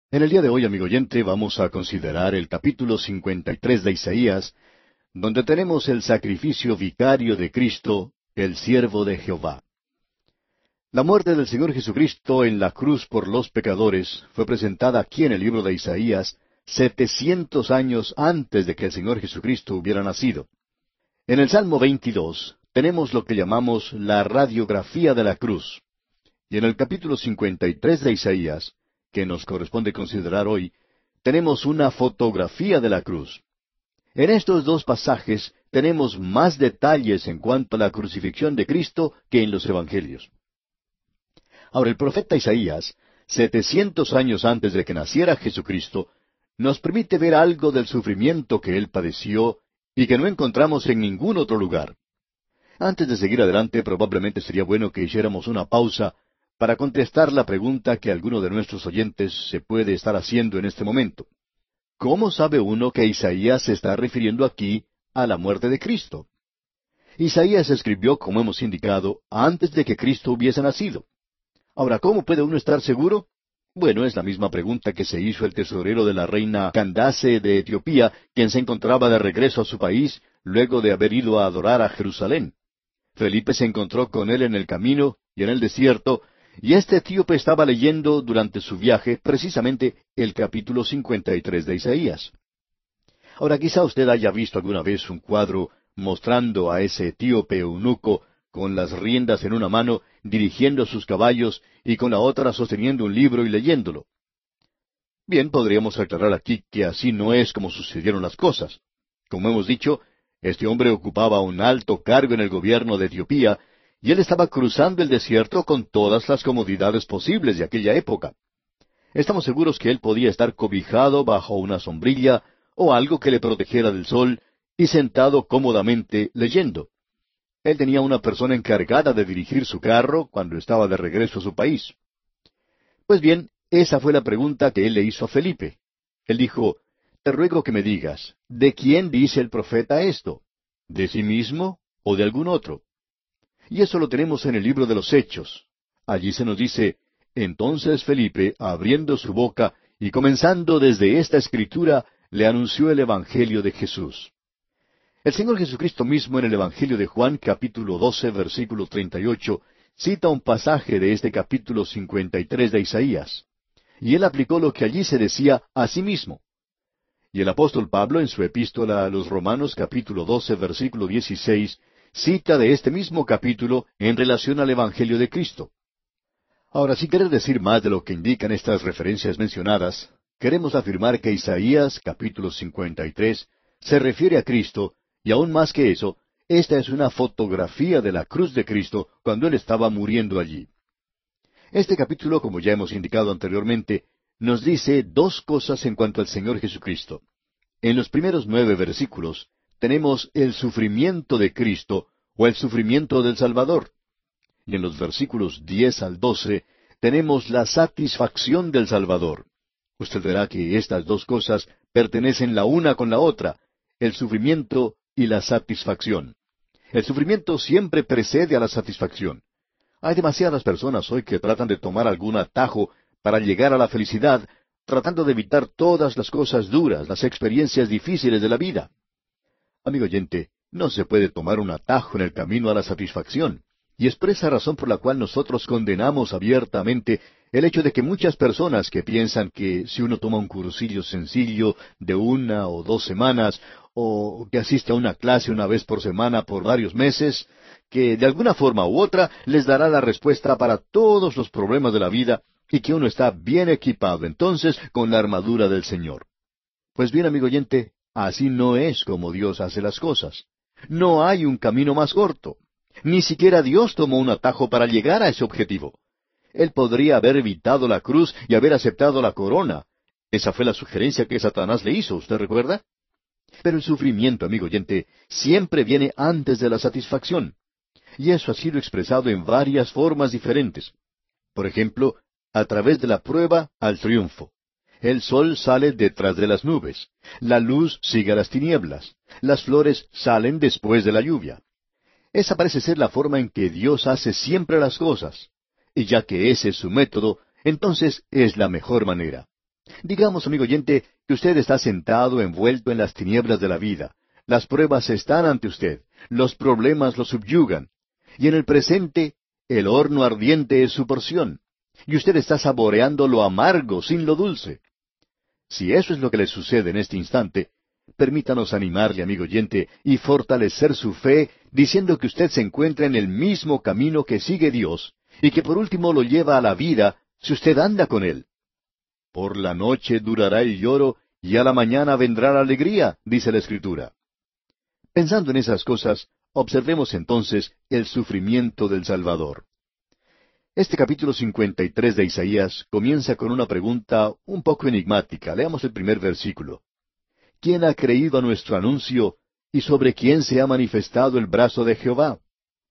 En el día de hoy, amigo oyente, vamos a considerar el capítulo 53 de Isaías, donde tenemos el sacrificio vicario de Cristo, el siervo de Jehová. La muerte del Señor Jesucristo en la cruz por los pecadores fue presentada aquí en el libro de Isaías 700 años antes de que el Señor Jesucristo hubiera nacido. En el Salmo 22 tenemos lo que llamamos la radiografía de la cruz. Y en el capítulo 53 de Isaías, que nos corresponde considerar hoy, tenemos una fotografía de la cruz. En estos dos pasajes tenemos más detalles en cuanto a la crucifixión de Cristo que en los Evangelios. Ahora, el profeta Isaías, 700 años antes de que naciera Jesucristo, nos permite ver algo del sufrimiento que él padeció y que no encontramos en ningún otro lugar. Antes de seguir adelante, probablemente sería bueno que hiciéramos una pausa para contestar la pregunta que alguno de nuestros oyentes se puede estar haciendo en este momento. ¿Cómo sabe uno que Isaías se está refiriendo aquí a la muerte de Cristo? Isaías escribió, como hemos indicado, antes de que Cristo hubiese nacido. Ahora, ¿cómo puede uno estar seguro? Bueno, es la misma pregunta que se hizo el tesorero de la reina Candace de Etiopía, quien se encontraba de regreso a su país luego de haber ido a adorar a Jerusalén. Felipe se encontró con él en el camino y en el desierto, y este etíope estaba leyendo durante su viaje precisamente el capítulo 53 de Isaías. Ahora, quizá usted haya visto alguna vez un cuadro mostrando a ese etíope eunuco con las riendas en una mano dirigiendo sus caballos y con la otra sosteniendo un libro y leyéndolo. Bien, podríamos aclarar aquí que así no es como sucedieron las cosas. Como hemos dicho, este hombre ocupaba un alto cargo en el gobierno de Etiopía, y él estaba cruzando el desierto con todas las comodidades posibles de aquella época. Estamos seguros que él podía estar cobijado bajo una sombrilla o algo que le protegiera del sol y sentado cómodamente leyendo. Él tenía una persona encargada de dirigir su carro cuando estaba de regreso a su país. Pues bien, esa fue la pregunta que él le hizo a Felipe. Él dijo, «Te ruego que me digas, ¿de quién dice el profeta esto? ¿De sí mismo o de algún otro?» Y eso lo tenemos en el libro de los Hechos. Allí se nos dice, «Entonces Felipe, abriendo su boca y comenzando desde esta escritura, le anunció el Evangelio de Jesús». El Señor Jesucristo mismo en el Evangelio de Juan, capítulo 12, versículo 38, cita un pasaje de este capítulo 53 de Isaías. Y él aplicó lo que allí se decía a sí mismo. Y el apóstol Pablo, en su epístola a los Romanos, capítulo 12, versículo 16, cita de este mismo capítulo en relación al Evangelio de Cristo. Ahora, sin querer decir más de lo que indican estas referencias mencionadas, queremos afirmar que Isaías, capítulo 53, se refiere a Cristo, y aún más que eso, esta es una fotografía de la cruz de Cristo cuando Él estaba muriendo allí. Este capítulo, como ya hemos indicado anteriormente, nos dice dos cosas en cuanto al Señor Jesucristo. En los primeros 9 versículos tenemos el sufrimiento de Cristo o el sufrimiento del Salvador. Y en los versículos 10 al 12 tenemos la satisfacción del Salvador. Usted verá que estas dos cosas pertenecen la una con la otra, el sufrimiento y la satisfacción. El sufrimiento siempre precede a la satisfacción. Hay demasiadas personas hoy que tratan de tomar algún atajo para llegar a la felicidad, tratando de evitar todas las cosas duras, las experiencias difíciles de la vida. Amigo oyente, no se puede tomar un atajo en el camino a la satisfacción. Y es por esa razón por la cual nosotros condenamos abiertamente el hecho de que muchas personas que piensan que si uno toma un cursillo sencillo de 1 o 2 semanas, o que asiste a una clase una vez por semana por varios meses, que de alguna forma u otra les dará la respuesta para todos los problemas de la vida y que uno está bien equipado entonces con la armadura del Señor. Pues bien, amigo oyente, así no es como Dios hace las cosas. No hay un camino más corto. Ni siquiera Dios tomó un atajo para llegar a ese objetivo. Él podría haber evitado la cruz y haber aceptado la corona. Esa fue la sugerencia que Satanás le hizo, ¿usted recuerda? Pero el sufrimiento, amigo oyente, siempre viene antes de la satisfacción. Y eso ha sido expresado en varias formas diferentes. Por ejemplo, a través de la prueba al triunfo. El sol sale detrás de las nubes. La luz sigue a las tinieblas. Las flores salen después de la lluvia. Esa parece ser la forma en que Dios hace siempre las cosas. Y ya que ese es su método, entonces es la mejor manera. Digamos, amigo oyente, que usted está sentado envuelto en las tinieblas de la vida. Las pruebas están ante usted, los problemas lo subyugan, y en el presente el horno ardiente es su porción, y usted está saboreando lo amargo sin lo dulce. Si eso es lo que le sucede en este instante, permítanos animarle, amigo oyente, y fortalecer su fe, diciendo que usted se encuentra en el mismo camino que sigue Dios, y que por último lo lleva a la vida si usted anda con Él. Por la noche durará el lloro, y a la mañana vendrá la alegría, dice la Escritura. Pensando en esas cosas, observemos entonces el sufrimiento del Salvador. Este capítulo 53 de Isaías comienza con una pregunta un poco enigmática. Leamos el primer versículo. ¿Quién ha creído a nuestro anuncio, y sobre quién se ha manifestado el brazo de Jehová?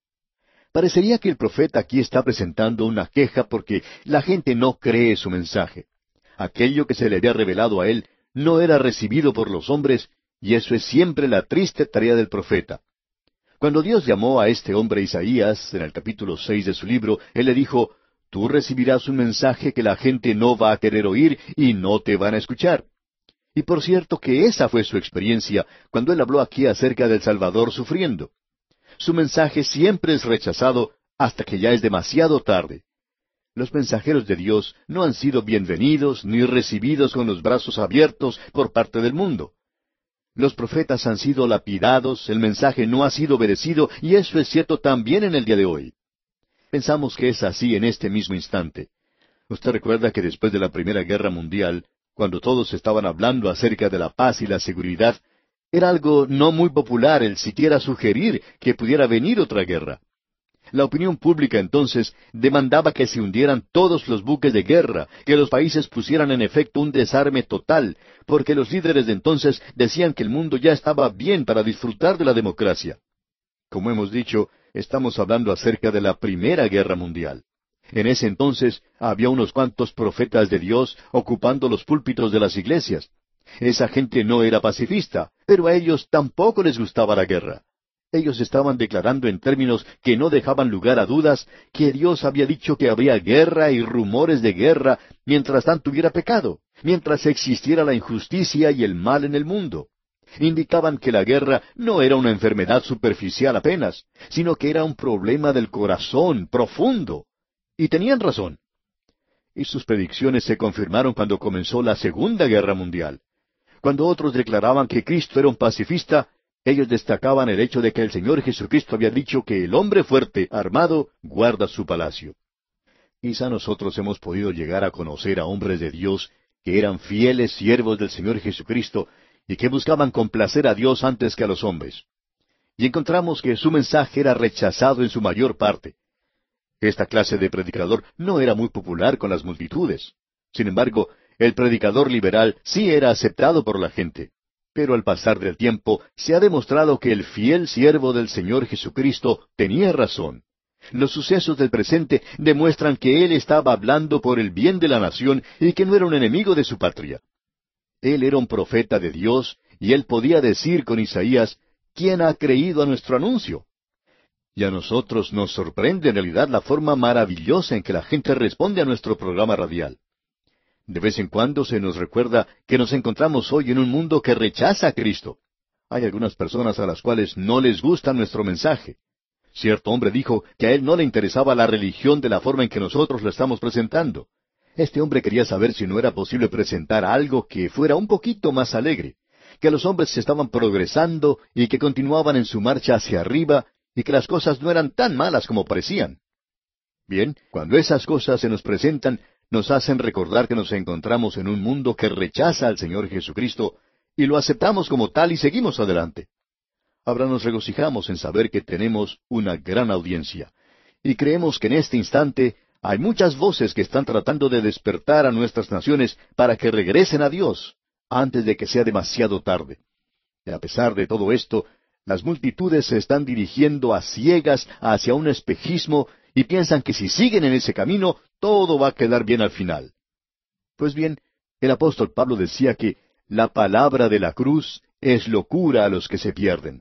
Parecería que el profeta aquí está presentando una queja porque la gente no cree su mensaje. Aquello que se le había revelado a él no era recibido por los hombres, y eso es siempre la triste tarea del profeta. Cuando Dios llamó a este hombre Isaías, en el capítulo 6 de su libro, Él le dijo, tú recibirás un mensaje que la gente no va a querer oír y no te van a escuchar. Y por cierto que esa fue su experiencia cuando Él habló aquí acerca del Salvador sufriendo. Su mensaje siempre es rechazado hasta que ya es demasiado tarde. Los mensajeros de Dios no han sido bienvenidos ni recibidos con los brazos abiertos por parte del mundo. Los profetas han sido lapidados, el mensaje no ha sido obedecido, y eso es cierto también en el día de hoy. Pensamos que es así en este mismo instante. Usted recuerda que después de la Primera Guerra Mundial, cuando todos estaban hablando acerca de la paz y la seguridad, era algo no muy popular el siquiera sugerir que pudiera venir otra guerra. La opinión pública entonces demandaba que se hundieran todos los buques de guerra, que los países pusieran en efecto un desarme total, porque los líderes de entonces decían que el mundo ya estaba bien para disfrutar de la democracia. Como hemos dicho, estamos hablando acerca de la Primera Guerra Mundial. En ese entonces había unos cuantos profetas de Dios ocupando los púlpitos de las iglesias. Esa gente no era pacifista, pero a ellos tampoco les gustaba la guerra. Ellos estaban declarando en términos que no dejaban lugar a dudas que Dios había dicho que habría guerra y rumores de guerra mientras tanto hubiera pecado, mientras existiera la injusticia y el mal en el mundo. Indicaban que la guerra no era una enfermedad superficial apenas, sino que era un problema del corazón profundo. Y tenían razón. Y sus predicciones se confirmaron cuando comenzó la Segunda Guerra Mundial. Cuando otros declaraban que Cristo era un pacifista, ellos destacaban el hecho de que el Señor Jesucristo había dicho que el hombre fuerte, armado, guarda su palacio. Quizá nosotros hemos podido llegar a conocer a hombres de Dios que eran fieles siervos del Señor Jesucristo y que buscaban complacer a Dios antes que a los hombres. Y encontramos que su mensaje era rechazado en su mayor parte. Esta clase de predicador no era muy popular con las multitudes. Sin embargo, el predicador liberal sí era aceptado por la gente. Pero al pasar del tiempo se ha demostrado que el fiel siervo del Señor Jesucristo tenía razón. Los sucesos del presente demuestran que Él estaba hablando por el bien de la nación y que no era un enemigo de su patria. Él era un profeta de Dios y Él podía decir con Isaías, ¿quién ha creído a nuestro anuncio? Y a nosotros nos sorprende en realidad la forma maravillosa en que la gente responde a nuestro programa radial. De vez en cuando se nos recuerda que nos encontramos hoy en un mundo que rechaza a Cristo. Hay algunas personas a las cuales no les gusta nuestro mensaje. Cierto hombre dijo que a él no le interesaba la religión de la forma en que nosotros lo estamos presentando. Este hombre quería saber si no era posible presentar algo que fuera un poquito más alegre, que los hombres estaban progresando y que continuaban en su marcha hacia arriba y que las cosas no eran tan malas como parecían. Bien, cuando esas cosas se nos presentan, nos hacen recordar que nos encontramos en un mundo que rechaza al Señor Jesucristo y lo aceptamos como tal y seguimos adelante. Ahora nos regocijamos en saber que tenemos una gran audiencia y creemos que en este instante hay muchas voces que están tratando de despertar a nuestras naciones para que regresen a Dios antes de que sea demasiado tarde. Y a pesar de todo esto, las multitudes se están dirigiendo a ciegas hacia un espejismo y piensan que si siguen en ese camino, todo va a quedar bien al final. Pues bien, el apóstol Pablo decía que la palabra de la cruz es locura a los que se pierden.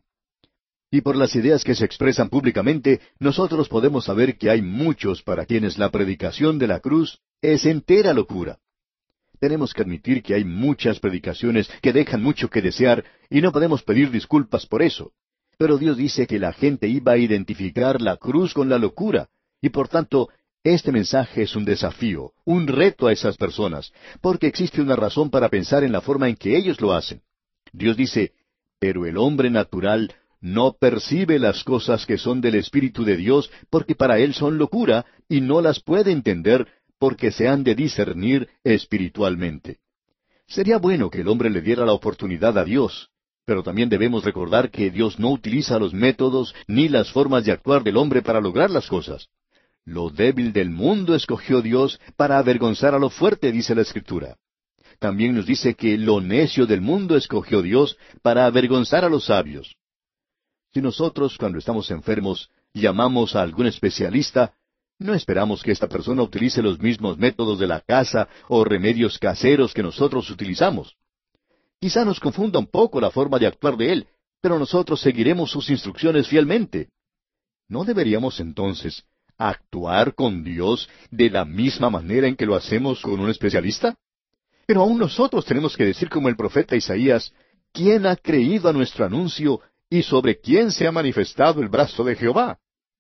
Y por las ideas que se expresan públicamente, nosotros podemos saber que hay muchos para quienes la predicación de la cruz es entera locura. Tenemos que admitir que hay muchas predicaciones que dejan mucho que desear y no podemos pedir disculpas por eso. Pero Dios dice que la gente iba a identificar la cruz con la locura, y por tanto, este mensaje es un desafío, un reto a esas personas, porque existe una razón para pensar en la forma en que ellos lo hacen. Dios dice, pero el hombre natural no percibe las cosas que son del Espíritu de Dios, porque para él son locura, y no las puede entender, porque se han de discernir espiritualmente. Sería bueno que el hombre le diera la oportunidad a Dios, pero también debemos recordar que Dios no utiliza los métodos ni las formas de actuar del hombre para lograr las cosas. Lo débil del mundo escogió Dios para avergonzar a lo fuerte, dice la Escritura. También nos dice que lo necio del mundo escogió Dios para avergonzar a los sabios. Si nosotros, cuando estamos enfermos, llamamos a algún especialista, no esperamos que esta persona utilice los mismos métodos de la casa o remedios caseros que nosotros utilizamos. Quizá nos confunda un poco la forma de actuar de él, pero nosotros seguiremos sus instrucciones fielmente. ¿No deberíamos entonces actuar con Dios de la misma manera en que lo hacemos con un especialista? Pero aún nosotros tenemos que decir como el profeta Isaías, ¿quién ha creído a nuestro anuncio y sobre quién se ha manifestado el brazo de Jehová?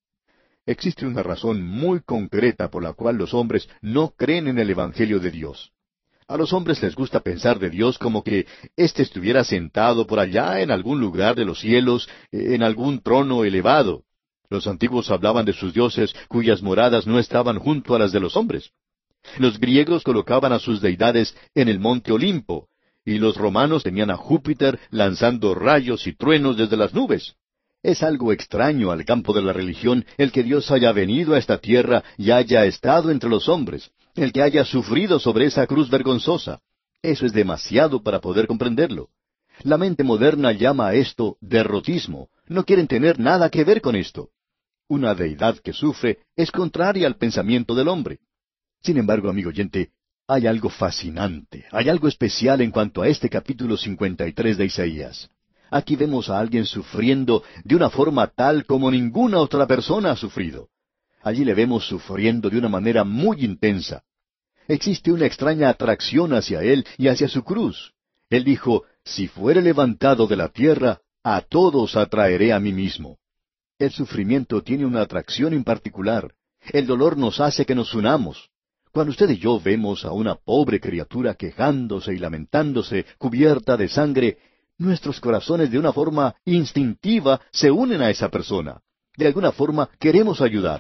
Existe una razón muy concreta por la cual los hombres no creen en el Evangelio de Dios. A los hombres les gusta pensar de Dios como que éste estuviera sentado por allá en algún lugar de los cielos, en algún trono elevado. Los antiguos hablaban de sus dioses cuyas moradas no estaban junto a las de los hombres. Los griegos colocaban a sus deidades en el monte Olimpo, y los romanos tenían a Júpiter lanzando rayos y truenos desde las nubes. Es algo extraño al campo de la religión el que Dios haya venido a esta tierra y haya estado entre los hombres, el que haya sufrido sobre esa cruz vergonzosa. Eso es demasiado para poder comprenderlo. La mente moderna llama a esto derrotismo. No quieren tener nada que ver con esto. Una deidad que sufre es contraria al pensamiento del hombre. Sin embargo, amigo oyente, hay algo fascinante, hay algo especial en cuanto a este capítulo 53 de Isaías. Aquí vemos a alguien sufriendo de una forma tal como ninguna otra persona ha sufrido. Allí le vemos sufriendo de una manera muy intensa. Existe una extraña atracción hacia él y hacia su cruz. Él dijo, si fuere levantado de la tierra, a todos atraeré a mí mismo. El sufrimiento tiene una atracción en particular. El dolor nos hace que nos unamos. Cuando usted y yo vemos a una pobre criatura quejándose y lamentándose, cubierta de sangre, nuestros corazones de una forma instintiva se unen a esa persona. De alguna forma queremos ayudar.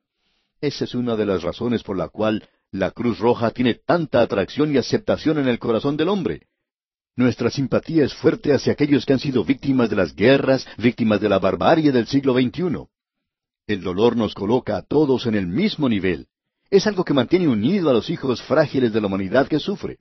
Esa es una de las razones por la cual la Cruz Roja tiene tanta atracción y aceptación en el corazón del hombre. Nuestra simpatía es fuerte hacia aquellos que han sido víctimas de las guerras, víctimas de la barbarie del siglo XXI. El dolor nos coloca a todos en el mismo nivel. Es algo que mantiene unido a los hijos frágiles de la humanidad que sufre.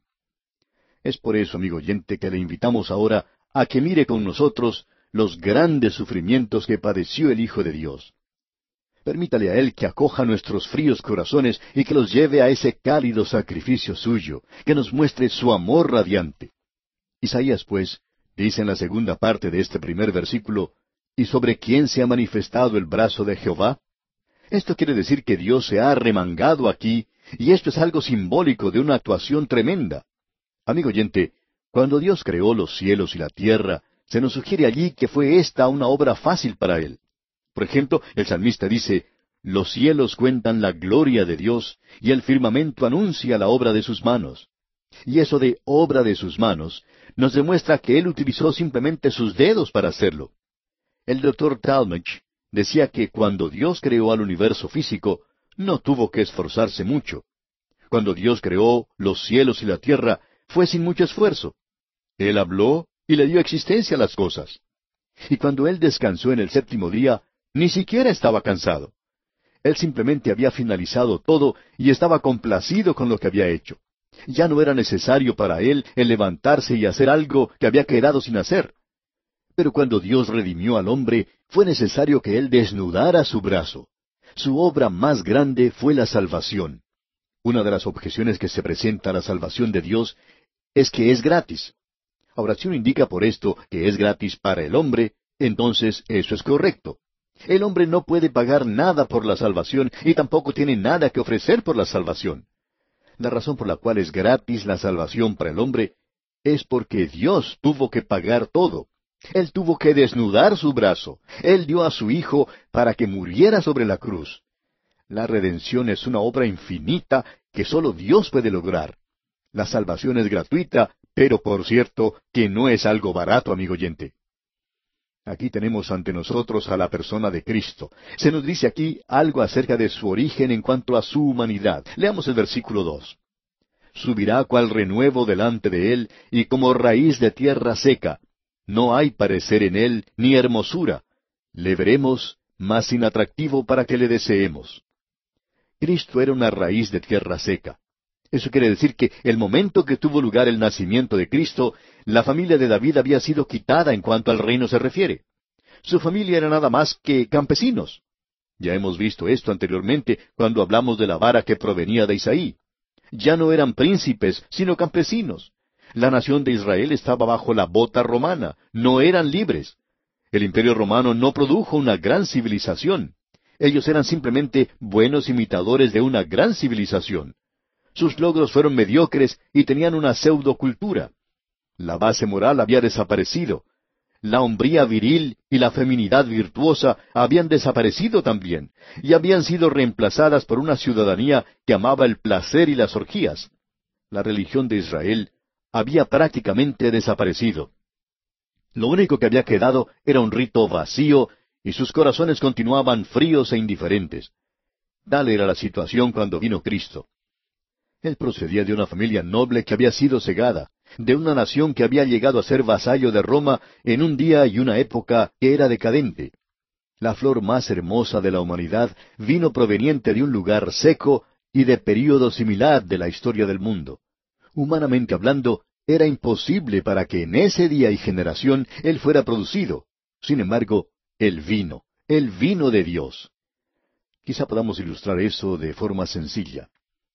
Es por eso, amigo oyente, que le invitamos ahora a que mire con nosotros los grandes sufrimientos que padeció el Hijo de Dios. Permítale a Él que acoja nuestros fríos corazones y que los lleve a ese cálido sacrificio suyo, que nos muestre su amor radiante. Isaías, pues, dice en la segunda parte de este primer versículo, ¿y sobre quién se ha manifestado el brazo de Jehová? Esto quiere decir que Dios se ha arremangado aquí, y esto es algo simbólico de una actuación tremenda. Amigo oyente, cuando Dios creó los cielos y la tierra, se nos sugiere allí que fue esta una obra fácil para Él. Por ejemplo, el salmista dice, los cielos cuentan la gloria de Dios, y el firmamento anuncia la obra de sus manos. Y eso de obra de sus manos nos demuestra que Él utilizó simplemente sus dedos para hacerlo. El doctor Talmage decía que cuando Dios creó al universo físico, no tuvo que esforzarse mucho. Cuando Dios creó los cielos y la tierra, fue sin mucho esfuerzo. Él habló y le dio existencia a las cosas. Y cuando Él descansó en el séptimo día, ni siquiera estaba cansado. Él simplemente había finalizado todo y estaba complacido con lo que había hecho. Ya no era necesario para Él el levantarse y hacer algo que había quedado sin hacer. Pero cuando Dios redimió al hombre, fue necesario que Él desnudara su brazo. Su obra más grande fue la salvación. Una de las objeciones que se presenta a la salvación de Dios es que es gratis. Ahora, si uno indica por esto que es gratis para el hombre, entonces eso es correcto. El hombre no puede pagar nada por la salvación y tampoco tiene nada que ofrecer por la salvación. La razón por la cual es gratis la salvación para el hombre es porque Dios tuvo que pagar todo. Él tuvo que desnudar su brazo. Él dio a su Hijo para que muriera sobre la cruz. La redención es una obra infinita que sólo Dios puede lograr. La salvación es gratuita, pero por cierto que no es algo barato, amigo oyente. Aquí tenemos ante nosotros a la persona de Cristo. Se nos dice aquí algo acerca de su origen en cuanto a su humanidad. Leamos el versículo 2. Subirá cual renuevo delante de él, y como raíz de tierra seca. No hay parecer en él, ni hermosura. Le veremos, mas sin atractivo para que le deseemos. Cristo era una raíz de tierra seca. Eso quiere decir que el momento que tuvo lugar el nacimiento de Cristo, la familia de David había sido quitada en cuanto al reino se refiere. Su familia era nada más que campesinos. Ya hemos visto esto anteriormente cuando hablamos de la vara que provenía de Isaí. Ya no eran príncipes, sino campesinos. La nación de Israel estaba bajo la bota romana, no eran libres. El imperio romano no produjo una gran civilización. Ellos eran simplemente buenos imitadores de una gran civilización. Sus logros fueron mediocres y tenían una pseudocultura. La base moral había desaparecido. La hombría viril y la feminidad virtuosa habían desaparecido también, y habían sido reemplazadas por una ciudadanía que amaba el placer y las orgías. La religión de Israel había prácticamente desaparecido. Lo único que había quedado era un rito vacío, y sus corazones continuaban fríos e indiferentes. Tal era la situación cuando vino Cristo. Él procedía de una familia noble que había sido cegada, de una nación que había llegado a ser vasallo de Roma en un día y una época que era decadente. La flor más hermosa de la humanidad vino proveniente de un lugar seco y de período similar de la historia del mundo. Humanamente hablando, era imposible para que en ese día y generación Él fuera producido. Sin embargo, Él vino de Dios. Quizá podamos ilustrar eso de forma sencilla.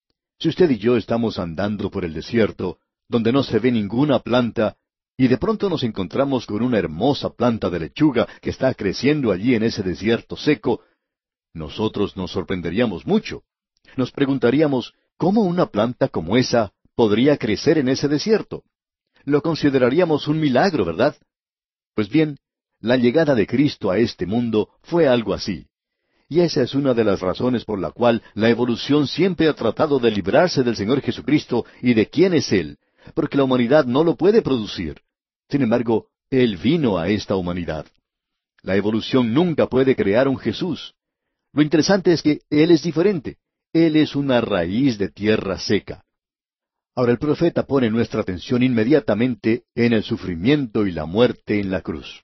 Si usted y yo estamos andando por el desierto, donde no se ve ninguna planta, y de pronto nos encontramos con una hermosa planta de lechuga que está creciendo allí en ese desierto seco, nosotros nos sorprenderíamos mucho. Nos preguntaríamos, ¿cómo una planta como esa podría crecer en ese desierto? Lo consideraríamos un milagro, ¿verdad? Pues bien, la llegada de Cristo a este mundo fue algo así. Y esa es una de las razones por la cual la evolución siempre ha tratado de librarse del Señor Jesucristo y de quién es Él, porque la humanidad no lo puede producir. Sin embargo, Él vino a esta humanidad. La evolución nunca puede crear un Jesús. Lo interesante es que Él es diferente. Él es una raíz de tierra seca. Ahora el profeta pone nuestra atención inmediatamente en el sufrimiento y la muerte en la cruz.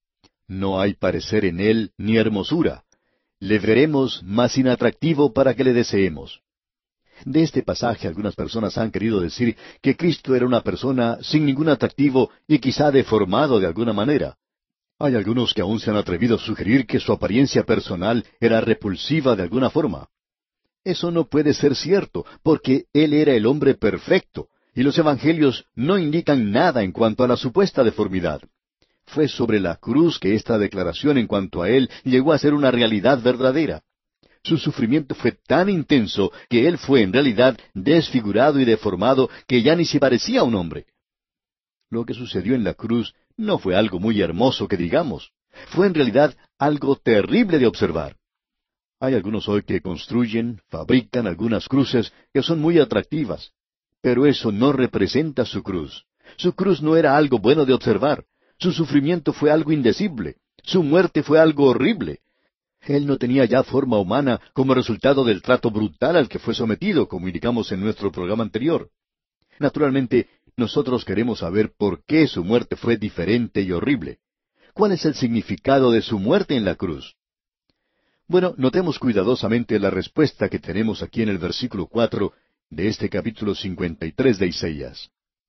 No hay parecer en Él ni hermosura. Le veremos, mas inatractivo para que le deseemos. De este pasaje algunas personas han querido decir que Cristo era una persona sin ningún atractivo y quizá deformado de alguna manera. Hay algunos que aún se han atrevido a sugerir que su apariencia personal era repulsiva de alguna forma. Eso no puede ser cierto, porque Él era el hombre perfecto, y los evangelios no indican nada en cuanto a la supuesta deformidad. Fue sobre la cruz que esta declaración en cuanto a Él llegó a ser una realidad verdadera. Su sufrimiento fue tan intenso que Él fue en realidad desfigurado y deformado que ya ni se parecía a un hombre. Lo que sucedió en la cruz no fue algo muy hermoso que digamos. Fue en realidad algo terrible de observar. Hay algunos hoy que construyen, fabrican algunas cruces que son muy atractivas, pero eso no representa su cruz. Su cruz no era algo bueno de observar. Su sufrimiento fue algo indecible. Su muerte fue algo horrible. Él no tenía ya forma humana como resultado del trato brutal al que fue sometido, como indicamos en nuestro programa anterior. Naturalmente, nosotros queremos saber por qué su muerte fue diferente y horrible. ¿Cuál es el significado de su muerte en la cruz? Bueno, notemos cuidadosamente la respuesta que tenemos aquí en el versículo 4 de este capítulo 53 de Isaías.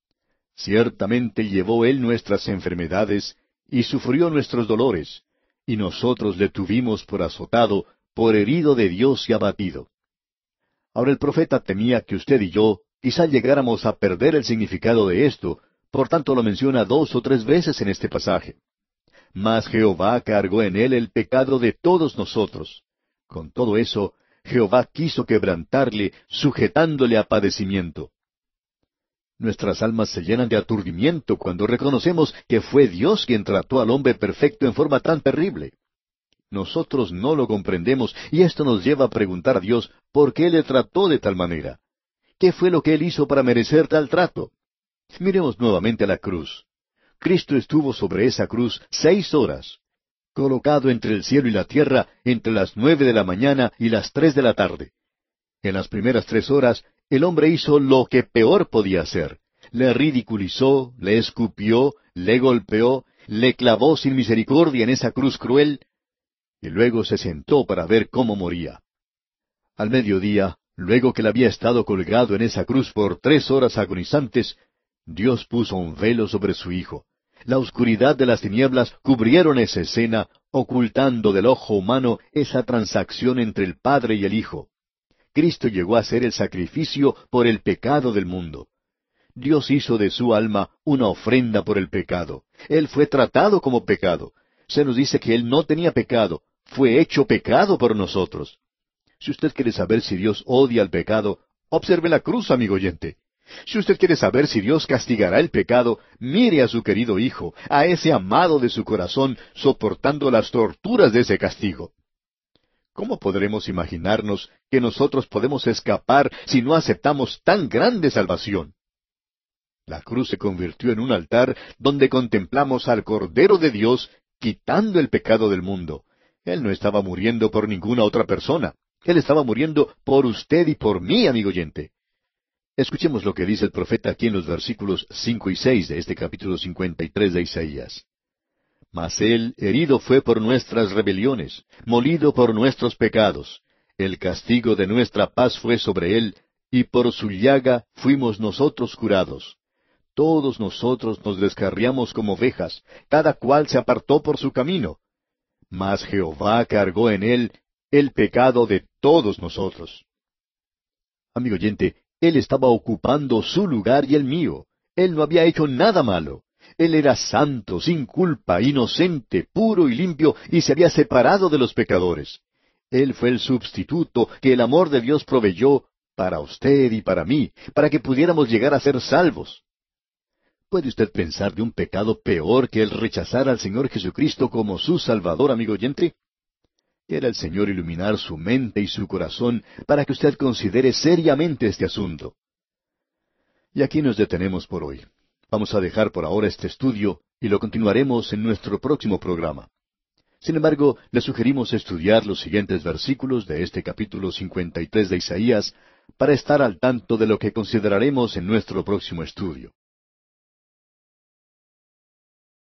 Ciertamente llevó Él nuestras enfermedades y sufrió nuestros dolores, y nosotros le tuvimos por azotado, por herido de Dios y abatido. Ahora el profeta temía que usted y yo quizá llegáramos a perder el significado de esto, por tanto lo menciona 2 o 3 veces en este pasaje. Mas Jehová cargó en Él el pecado de todos nosotros. Con todo eso, Jehová quiso quebrantarle, sujetándole a padecimiento. Nuestras almas se llenan de aturdimiento cuando reconocemos que fue Dios quien trató al hombre perfecto en forma tan terrible. Nosotros no lo comprendemos y esto nos lleva a preguntar a Dios por qué le trató de tal manera. ¿Qué fue lo que Él hizo para merecer tal trato? Miremos nuevamente a la cruz. Cristo estuvo sobre esa cruz 6 horas, colocado entre el cielo y la tierra entre las 9 de la mañana y las 3 de la tarde. En las primeras 3 horas, el hombre hizo lo que peor podía hacer. Le ridiculizó, le escupió, le golpeó, le clavó sin misericordia en esa cruz cruel, y luego se sentó para ver cómo moría. Al mediodía, luego que él había estado colgado en esa cruz por 3 horas agonizantes, Dios puso un velo sobre su Hijo. La oscuridad de las tinieblas cubrieron esa escena, ocultando del ojo humano esa transacción entre el Padre y el Hijo. Cristo llegó a ser el sacrificio por el pecado del mundo. Dios hizo de su alma una ofrenda por el pecado. Él fue tratado como pecado. Se nos dice que Él no tenía pecado, fue hecho pecado por nosotros. Si usted quiere saber si Dios odia el pecado, observe la cruz, amigo oyente. Si usted quiere saber si Dios castigará el pecado, mire a su querido Hijo, a ese amado de su corazón, soportando las torturas de ese castigo. ¿Cómo podremos imaginarnos que nosotros podemos escapar si no aceptamos tan grande salvación? La cruz se convirtió en un altar donde contemplamos al Cordero de Dios quitando el pecado del mundo. Él no estaba muriendo por ninguna otra persona. Él estaba muriendo por usted y por mí, amigo oyente. Escuchemos lo que dice el profeta aquí en los versículos 5 y 6 de este capítulo 53 de Isaías. Mas Él herido fue por nuestras rebeliones, molido por nuestros pecados. El castigo de nuestra paz fue sobre Él, y por su llaga fuimos nosotros curados. Todos nosotros nos descarriamos como ovejas, cada cual se apartó por su camino. Mas Jehová cargó en Él el pecado de todos nosotros. Amigo oyente, Él estaba ocupando su lugar y el mío. Él no había hecho nada malo. Él era santo, sin culpa, inocente, puro y limpio, y se había separado de los pecadores. Él fue el sustituto que el amor de Dios proveyó para usted y para mí, para que pudiéramos llegar a ser salvos. ¿Puede usted pensar de un pecado peor que el rechazar al Señor Jesucristo como su Salvador, amigo oyente? Quiera el Señor iluminar su mente y su corazón para que usted considere seriamente este asunto. Y aquí nos detenemos por hoy. Vamos a dejar por ahora este estudio y lo continuaremos en nuestro próximo programa. Sin embargo, le sugerimos estudiar los siguientes versículos de este capítulo 53 de Isaías para estar al tanto de lo que consideraremos en nuestro próximo estudio.